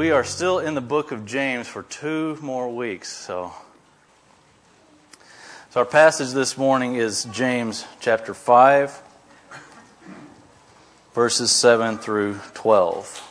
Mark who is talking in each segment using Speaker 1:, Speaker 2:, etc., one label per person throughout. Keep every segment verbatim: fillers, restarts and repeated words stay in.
Speaker 1: We are still in the book of James for two more weeks. So, so our passage this morning is James chapter five, verses seven through twelve.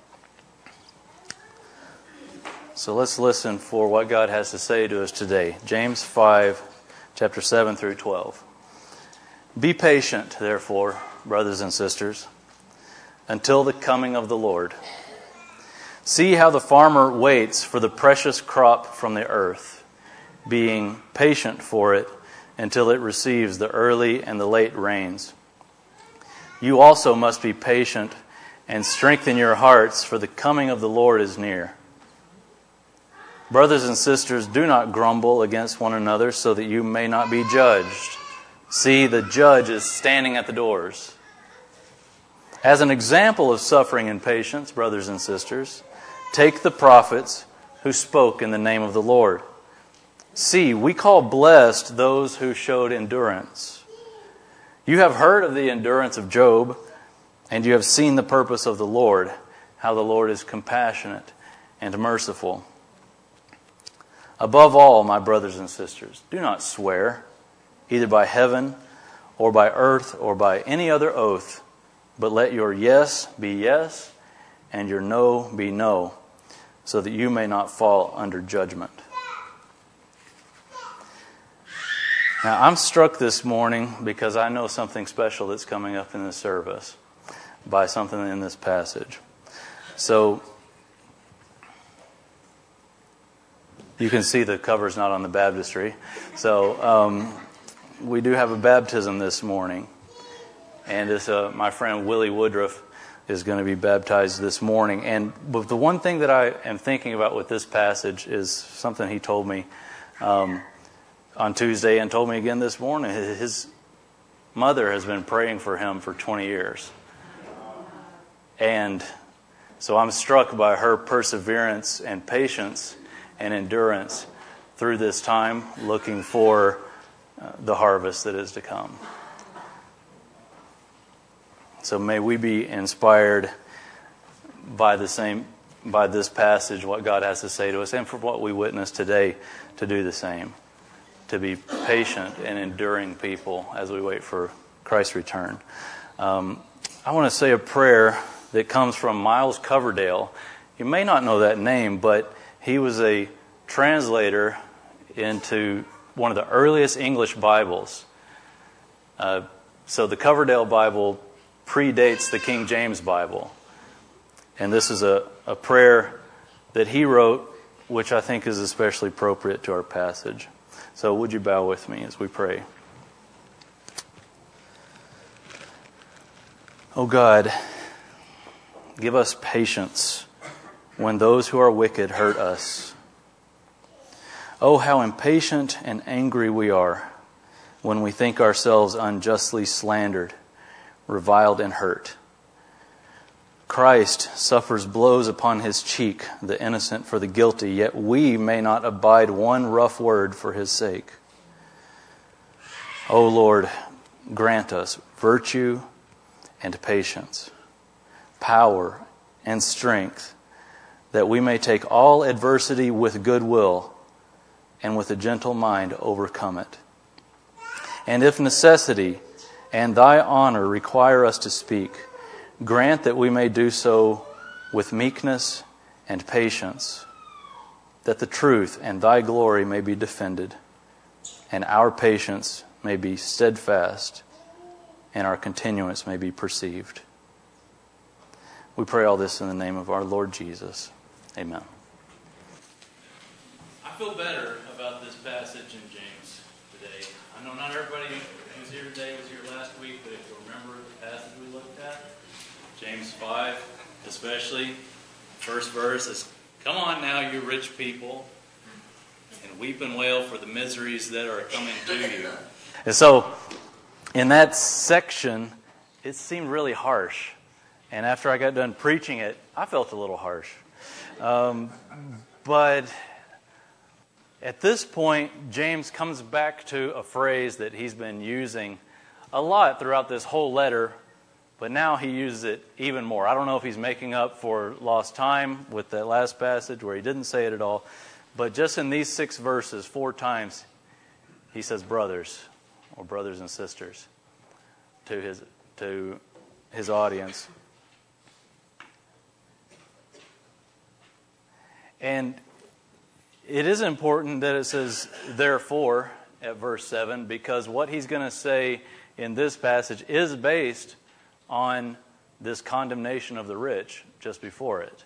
Speaker 1: So let's listen for what God has to say to us today. James five, chapter seven through twelve. Be patient, therefore, brothers and sisters, until the coming of the Lord. See how the farmer waits for the precious crop from the earth, being patient for it until it receives the early and the late rains. You also must be patient and strengthen your hearts, for the coming of the Lord is near. Brothers and sisters, do not grumble against one another so that you may not be judged. See, the judge is standing at the doors. As an example of suffering and patience, brothers and sisters, take the prophets who spoke in the name of the Lord. See, we call blessed those who showed endurance. You have heard of the endurance of Job, and you have seen the purpose of the Lord, how the Lord is compassionate and merciful. Above all, my brothers and sisters, do not swear, either by heaven or by earth or by any other oath, but let your yes be yes and your no be no, so that you may not fall under judgment. Now, I'm struck this morning because I know something special that's coming up in this service by something in this passage. So, you can see the cover's not on the baptistry. So, um, we do have a baptism this morning. And it's, uh, my friend Willie Woodruff is going to be baptized this morning. And but the one thing that I am thinking about with this passage is something he told me um, on Tuesday and told me again this morning. His mother has been praying for him for twenty years. And so I'm struck by her perseverance and patience and endurance through this time, looking for uh, the harvest that is to come. So may we be inspired by the same, by this passage, what God has to say to us, and for what we witness today, to do the same, to be patient and enduring people as we wait for Christ's return. Um, I want to say a prayer that comes from Miles Coverdale. You may not know that name, but he was a translator into one of the earliest English Bibles. Uh, so the Coverdale Bible predates the King James Bible. And this is a, a prayer that he wrote, which I think is especially appropriate to our passage. So would you bow with me as we pray? Oh God, give us patience when those who are wicked hurt us. Oh, how impatient and angry we are when we think ourselves unjustly slandered, reviled and hurt. Christ suffers blows upon his cheek, the innocent for the guilty, yet we may not abide one rough word for his sake. O Lord, grant us virtue and patience, power and strength, that we may take all adversity with goodwill and with a gentle mind overcome it. And if necessity and thy honor require us to speak, grant that we may do so with meekness and patience, that the truth and thy glory may be defended, and our patience may be steadfast, and our continuance may be perceived. We pray all this in the name of our Lord Jesus. Amen. I feel better about this passage in James today. I know not everybody who's here today was here last week, but if you remember the passage we looked at, James five especially, first verse is, "Come on now, you rich people, and weep and wail for the miseries that are coming to you." And so, in that section, it seemed really harsh. And after I got done preaching it, I felt a little harsh. Um, but at this point, James comes back to a phrase that he's been using a lot throughout this whole letter But now he uses it even more. I don't know if he's making up for lost time with that last passage where he didn't say it at all. But just in these six verses, four times, he says brothers or brothers and sisters to his to his audience. And it is important that it says therefore at verse seven, because what he's going to say in this passage is based on this condemnation of the rich just before it.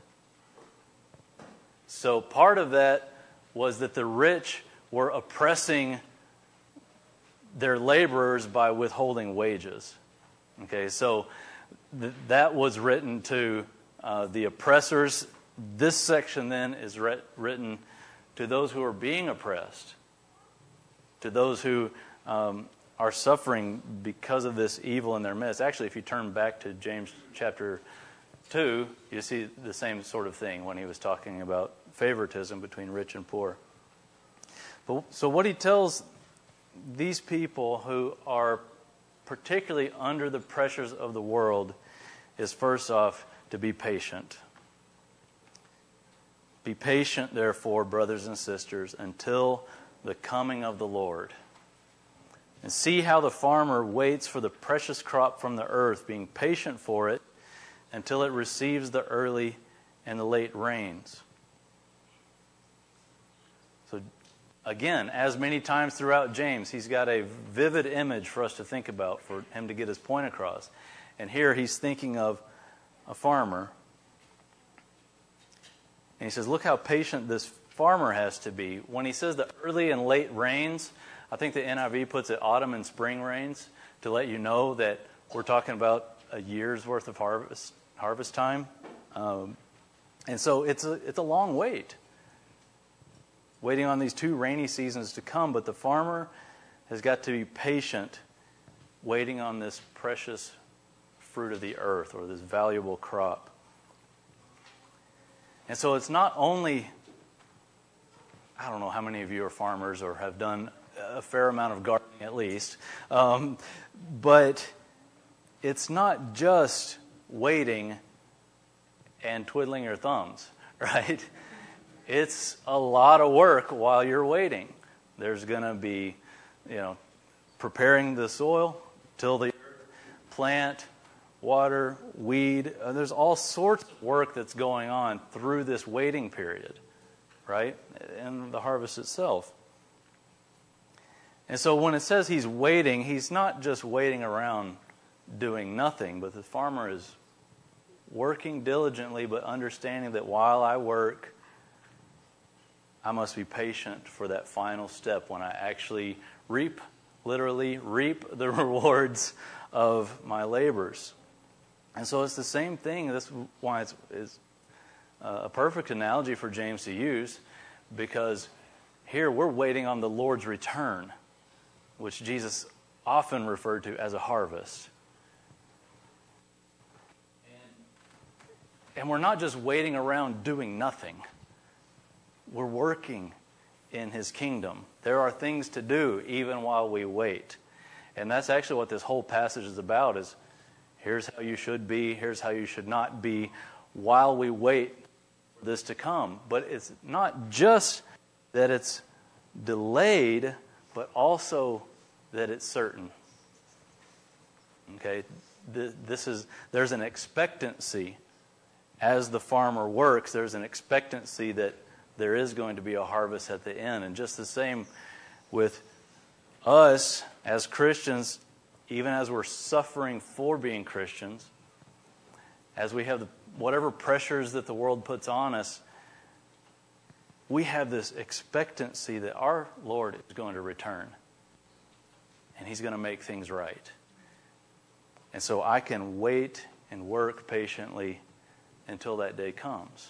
Speaker 1: So part of that was that the rich were oppressing their laborers by withholding wages. Okay, so th- that was written to uh, the oppressors. This section then is re- written to those who are being oppressed, to those who um, are suffering because of this evil in their midst. Actually, if you turn back to James chapter two, you see the same sort of thing when he was talking about favoritism between rich and poor. But, so what he tells these people who are particularly under the pressures of the world is, first off, to be patient. Be patient, therefore, brothers and sisters, until the coming of the Lord. And see how the farmer waits for the precious crop from the earth, being patient for it until it receives the early and the late rains. So, again, as many times throughout James, he's got a vivid image for us to think about, for him to get his point across. And here he's thinking of a farmer. And he says, look how patient this farmer has to be. When he says the early and late rains, I think the N I V puts it autumn and spring rains to let you know that we're talking about a year's worth of harvest harvest time. Um, and so it's a, it's a long wait, waiting on these two rainy seasons to come. But the farmer has got to be patient, waiting on this precious fruit of the earth, or this valuable crop. And so it's not only, I don't know how many of you are farmers or have done a fair amount of gardening at least, um, but it's not just waiting and twiddling your thumbs, right? It's a lot of work while you're waiting. There's going to be, you know, preparing the soil, till the earth, plant, water, weed. Uh, there's all sorts of work that's going on through this waiting period, right? And the harvest itself. And so when it says he's waiting, he's not just waiting around doing nothing, but the farmer is working diligently, but understanding that while I work, I must be patient for that final step when I actually reap, literally reap the rewards of my labors. And so it's the same thing. That's why it's, it's a perfect analogy for James to use, because here we're waiting on the Lord's return, which Jesus often referred to as a harvest. And, and we're not just waiting around doing nothing. We're working in His kingdom. There are things to do even while we wait. And that's actually what this whole passage is about, is here's how you should be, here's how you should not be while we wait for this to come. But it's not just that it's delayed, but also that it's certain. Okay, this is there's an expectancy as the farmer works. There's an expectancy that there is going to be a harvest at the end, and just the same with us as Christians. Even as we're suffering for being Christians, as we have the, whatever pressures that the world puts on us, we have this expectancy that our Lord is going to return. And He's going to make things right. And so I can wait and work patiently until that day comes.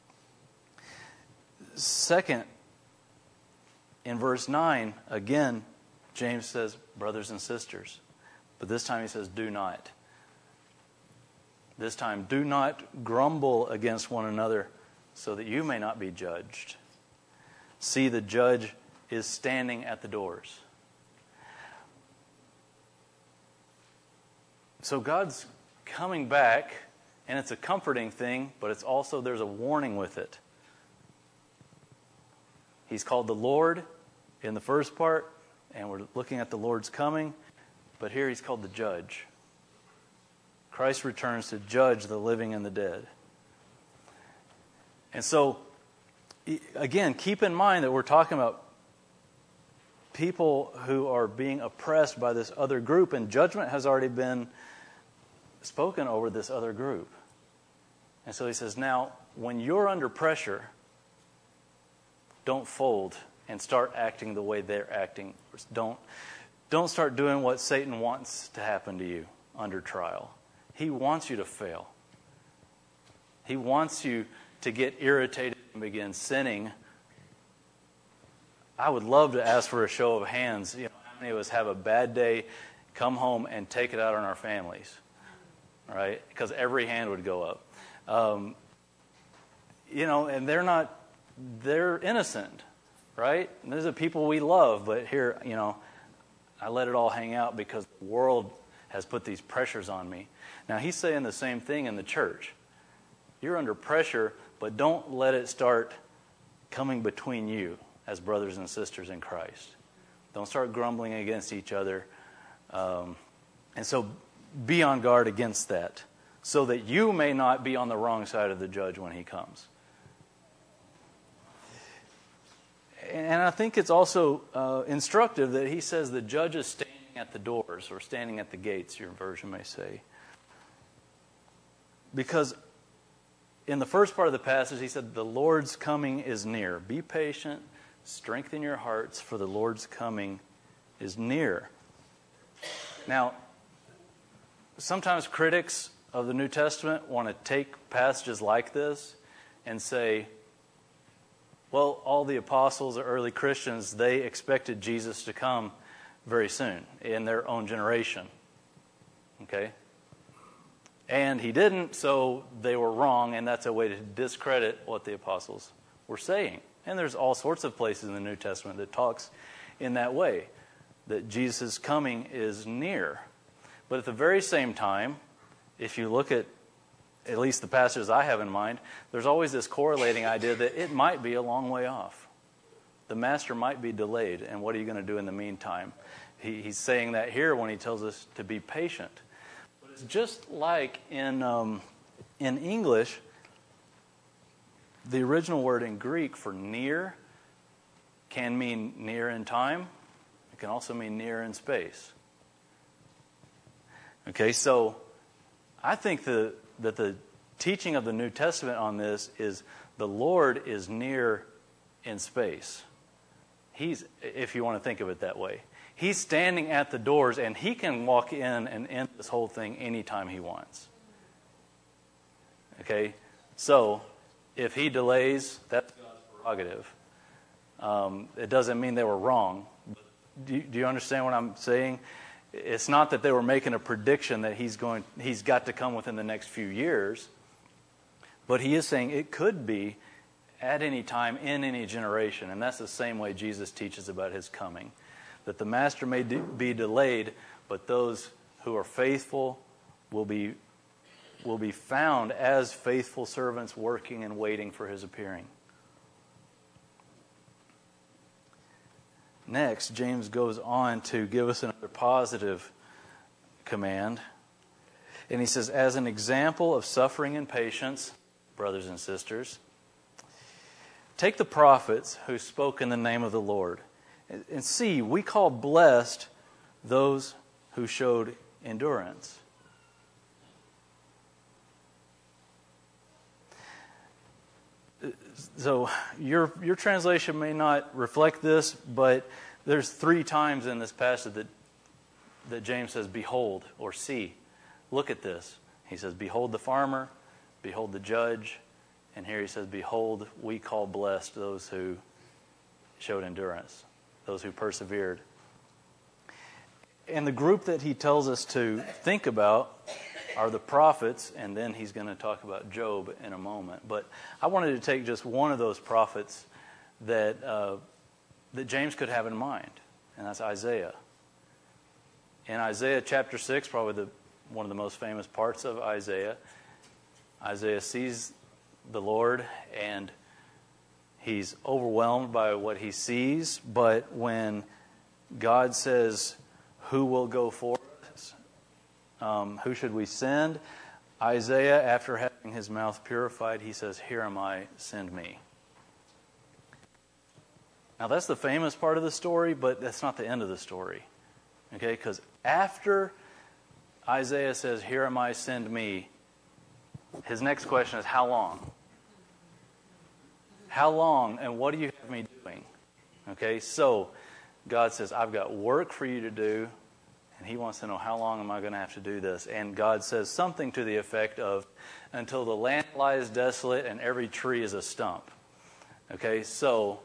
Speaker 1: Second, in verse nine, again, James says, brothers and sisters. But this time he says, do not. This time, do not grumble against one another so that you may not be judged. See, the judge is standing at the doors. So God's coming back, and it's a comforting thing, but it's also, there's a warning with it. He's called the Lord in the first part, and we're looking at the Lord's coming, but here he's called the judge. Christ returns to judge the living and the dead. And so, again, keep in mind that we're talking about people who are being oppressed by this other group, and judgment has already been spoken over this other group. And so he says, now, when you're under pressure, don't fold and start acting the way they're acting. Don't, don't start doing what Satan wants to happen to you under trial. He wants you to fail. He wants you to get irritated and begin sinning. I would love to ask for a show of hands. You know, how many of us have a bad day, come home, and take it out on our families? Right? Because every hand would go up. Um, you know, and they're not, they're innocent, right? And these are people we love, but here, you know, I let it all hang out because the world has put these pressures on me. Now, he's saying the same thing in the church. You're under pressure, but don't let it start coming between you as brothers and sisters in Christ. Don't start grumbling against each other. Um, and so be on guard against that, so that you may not be on the wrong side of the judge when he comes. And I think it's also uh, instructive that he says the judge is standing at the doors, or standing at the gates, your version may say. Because in the first part of the passage, he said, the Lord's coming is near. Be patient, strengthen your hearts, for the Lord's coming is near. Now, sometimes critics of the New Testament want to take passages like this and say, well, all the apostles or early Christians, they expected Jesus to come very soon in their own generation. Okay? And he didn't, so they were wrong, and that's a way to discredit what the apostles were saying. And there's all sorts of places in the New Testament that talks in that way, that Jesus' coming is near. But at the very same time, if you look at at least the passages I have in mind, there's always this correlating idea that it might be a long way off. The master might be delayed, and what are you going to do in the meantime? He, he's saying that here when he tells us to be patient. But it's just like in um, in English, the original word in Greek for near can mean near in time. It can also mean near in space. Okay, so I think the, that the teaching of the New Testament on this is the Lord is near in space. He's, if you want to think of it that way, he's standing at the doors, and he can walk in and end this whole thing anytime he wants. Okay, so if he delays, that's God's prerogative. Um, it doesn't mean they were wrong. Do you, do you understand what I'm saying? It's not that they were making a prediction that he's going, he's got to come within the next few years, but he is saying it could be at any time in any generation, and that's the same way Jesus teaches about his coming, that the master may de- be delayed, but those who are faithful will be will be found as faithful servants working and waiting for his appearing. Next, James goes on to give us another positive command. And he says, as an example of suffering and patience, brothers and sisters, take the prophets who spoke in the name of the Lord. And see, we call blessed those who showed endurance. So your your translation may not reflect this, but there's three times in this passage that that James says, behold, or see. Look at this. He says, behold the farmer, behold the judge, and here he says, behold, we call blessed those who showed endurance, those who persevered. And the group that he tells us to think about are the prophets, and then he's going to talk about Job in a moment. But I wanted to take just one of those prophets that uh, that James could have in mind, and that's Isaiah. In Isaiah chapter six, probably the one of the most famous parts of Isaiah. Isaiah sees the Lord and he's overwhelmed by what he sees, but when God says, who will go for us? Um, who should we send? Isaiah, after having his mouth purified, he says, here am I, send me. Now that's the famous part of the story, but that's not the end of the story. Okay, because after Isaiah says, here am I, send me, his next question is, how long? How long, and what do you have me doing? Okay, so God says, I've got work for you to do, and he wants to know, how long am I going to have to do this? And God says something to the effect of, until the land lies desolate and every tree is a stump. Okay, so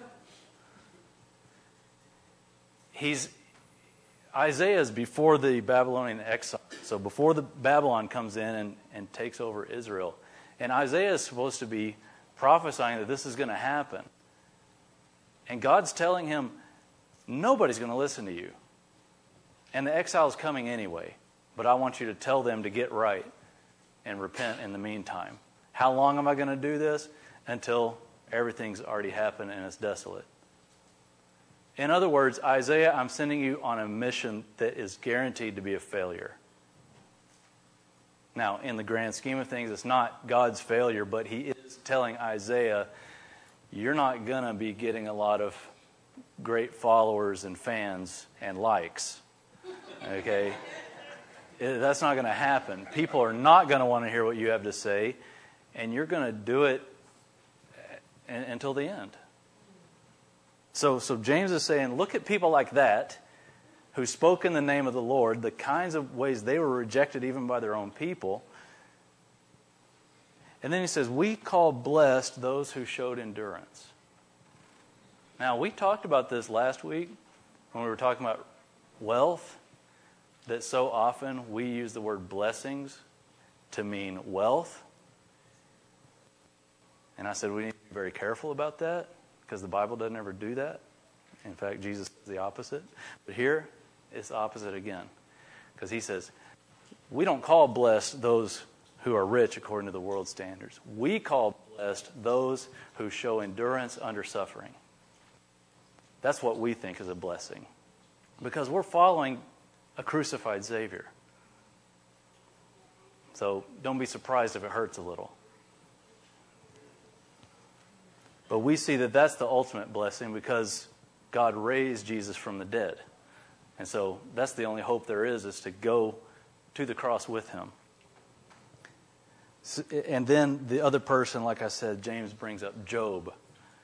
Speaker 1: he's Isaiah is before the Babylonian exile. So before the Babylon comes in and, and takes over Israel. And Isaiah is supposed to be prophesying that this is going to happen. And God's telling him, nobody's going to listen to you. And the exile is coming anyway. But I want you to tell them to get right and repent in the meantime. How long am I going to do this? Until everything's already happened and it's desolate. In other words, Isaiah, I'm sending you on a mission that is guaranteed to be a failure. Now, in the grand scheme of things, it's not God's failure, but he is telling Isaiah, you're not going to be getting a lot of great followers and fans and likes. Okay? It, that's not going to happen. People are not going to want to hear what you have to say, and you're going to do it until the end. So, so James is saying, look at people like that who spoke in the name of the Lord, the kinds of ways they were rejected even by their own people. And then he says, we call blessed those who showed endurance. Now, we talked about this last week when we were talking about wealth, that so often we use the word blessings to mean wealth. And I said we need to be very careful about that, because the Bible doesn't ever do that. In fact, Jesus is the opposite. But here, it's the opposite again. Because he says, we don't call blessed those who are rich according to the world's standards. We call blessed those who show endurance under suffering. That's what we think is a blessing. Because we're following a crucified Savior. So don't be surprised if it hurts a little. But we see that that's the ultimate blessing because God raised Jesus from the dead. And so that's the only hope there is, is to go to the cross with him. So, and then the other person, like I said, James brings up Job.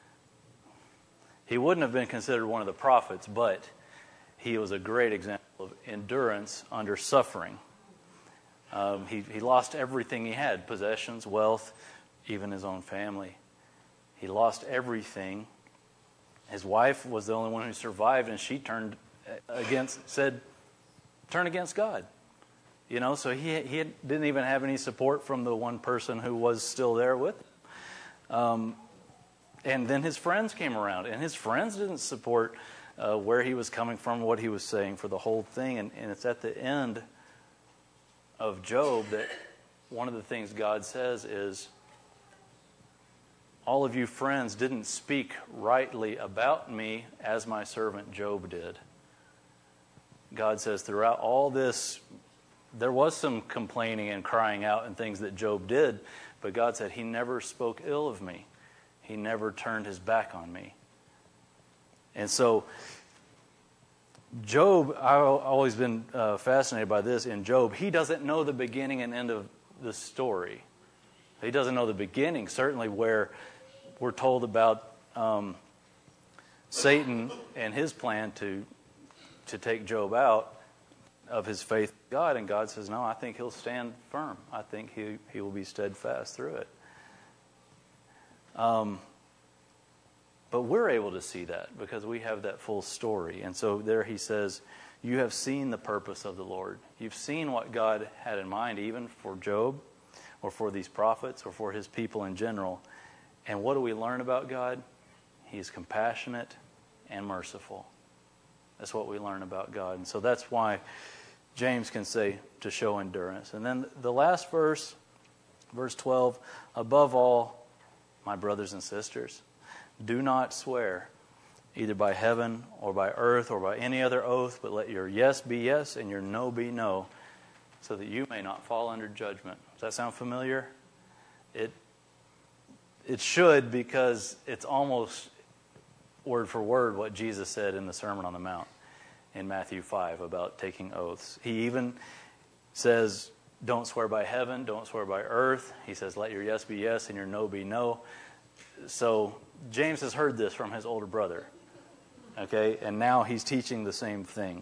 Speaker 1: He wouldn't have been considered one of the prophets, but he was a great example of endurance under suffering. Um, he, he lost everything he had, possessions, wealth, even his own family. He lost everything. His wife was the only one who survived, and she turned against, said, turn against God. You know, so he he didn't even have any support from the one person who was still there with him. Um, and then his friends came around, and his friends didn't support uh, where he was coming from, what he was saying for the whole thing. And, and it's at the end of Job that one of the things God says is, all of you friends didn't speak rightly about me as my servant Job did. God says throughout all this, there was some complaining and crying out and things that Job did, but God said he never spoke ill of me. He never turned his back on me. And so Job, I've always been uh, fascinated by this in Job. He doesn't know the beginning and end of the story. He doesn't know the beginning, certainly where we're told about um, Satan and his plan to to take Job out of his faith in God. And God says, no, I think he'll stand firm. I think he, he will be steadfast through it. Um, but we're able to see that because we have that full story. And so there he says, you have seen the purpose of the Lord. You've seen what God had in mind, even for Job or for these prophets or for his people in general. And what do we learn about God? He's compassionate and merciful. That's what we learn about God. And so that's why James can say to show endurance. And then the last verse, verse twelve, above all, my brothers and sisters, do not swear, either by heaven or by earth or by any other oath, but let your yes be yes and your no be no, so that you may not fall under judgment. Does that sound familiar? It it should, because it's almost word for word what Jesus said in the Sermon on the Mount in Matthew five about taking oaths. He even says, don't swear by heaven, don't swear by earth. He says, let your yes be yes and your no be no. So James has heard this from his older brother. Okay, and now he's teaching the same thing.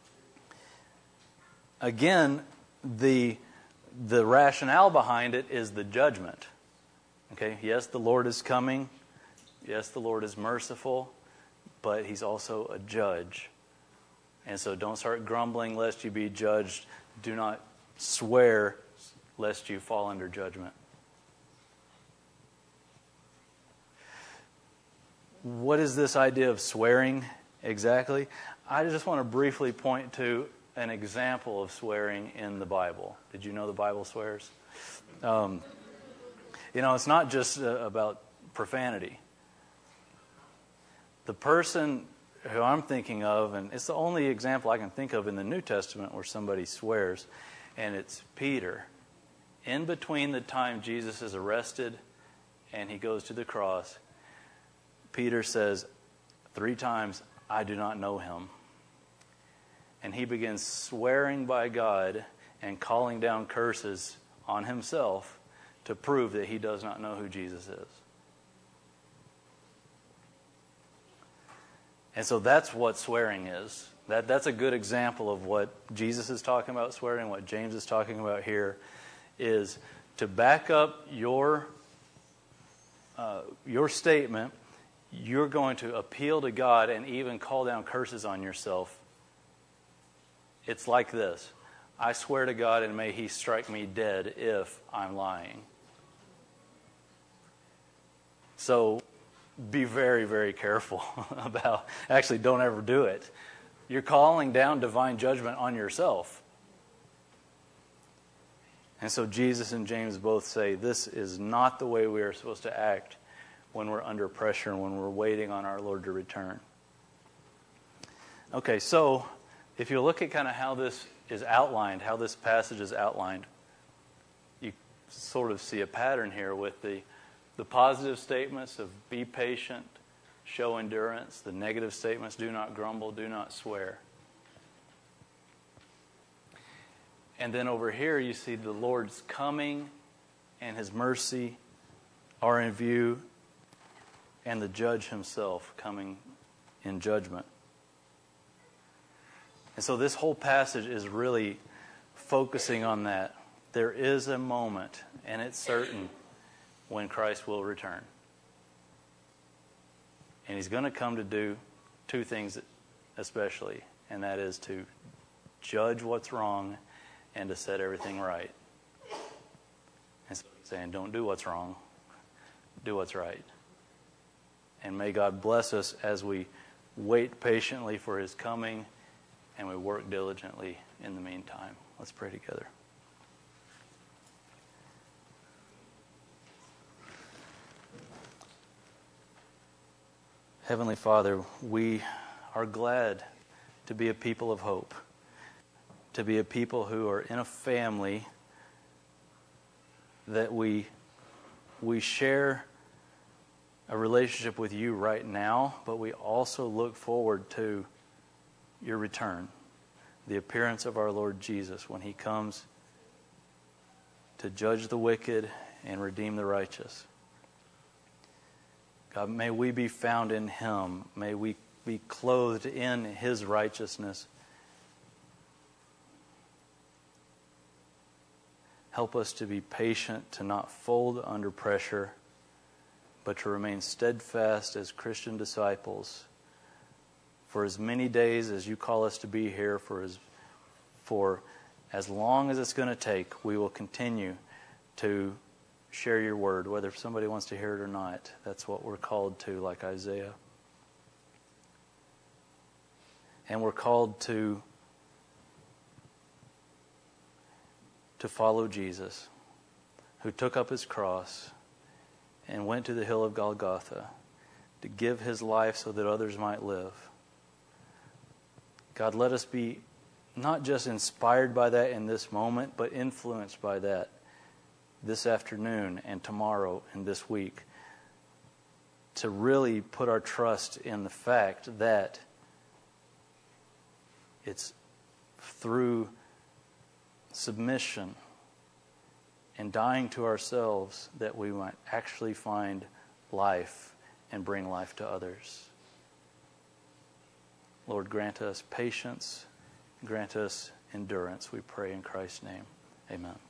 Speaker 1: Again, the the rationale behind it is the judgment. Okay, yes, the Lord is coming. Yes, the Lord is merciful, but He's also a judge. And so don't start grumbling lest you be judged. Do not swear lest you fall under judgment. What is this idea of swearing exactly? I just want to briefly point to an example of swearing in the Bible. Did you know the Bible swears? Um, you know, it's not just uh, about profanity. The person who I'm thinking of, and it's the only example I can think of in the New Testament where somebody swears, and it's Peter. In between the time Jesus is arrested and He goes to the cross, Peter says three times, I do not know Him. And he begins swearing by God and calling down curses on himself to prove that he does not know who Jesus is. And so that's what swearing is. That, that's a good example of what Jesus is talking about swearing, what James is talking about here, is to back up your uh, your statement. You're going to appeal to God and even call down curses on yourself. It's like this. I swear to God, and may He strike me dead if I'm lying. So be very, very careful about, actually don't ever do it. You're calling down divine judgment on yourself. And so Jesus and James both say this is not the way we are supposed to act when we're under pressure and when we're waiting on our Lord to return. Okay, so if you look at kind of how this is outlined, how this passage is outlined, you sort of see a pattern here with the, the positive statements of be patient, show endurance, the negative statements, do not grumble, do not swear. And then over here you see the Lord's coming and His mercy are in view, and the judge Himself coming in judgment. And so this whole passage is really focusing on that. There is a moment, and it's certain, when Christ will return. And He's going to come to do two things especially, and that is to judge what's wrong and to set everything right. And so He's saying, don't do what's wrong, do what's right. And may God bless us as we wait patiently for His coming and we work diligently in the meantime. Let's pray together. Heavenly Father, we are glad to be a people of hope, to be a people who are in a family that we we share a relationship with You right now, but we also look forward to Your return, the appearance of our Lord Jesus when He comes to judge the wicked and redeem the righteous. God, may we be found in Him. May we be clothed in His righteousness. Help us to be patient, to not fold under pressure, but to remain steadfast as Christian disciples for as many days as You call us to be here, for as, for as long as it's going to take, we will continue to share Your word, whether somebody wants to hear it or not. That's what we're called to, like Isaiah. And we're called to to follow Jesus, who took up his cross and went to the hill of Golgotha to give his life so that others might live. God, let us be not just inspired by that in this moment, but influenced by that this afternoon and tomorrow and this week, to really put our trust in the fact that it's through submission and dying to ourselves that we might actually find life and bring life to others. Lord, grant us patience, grant us endurance, we pray in Christ's name. Amen.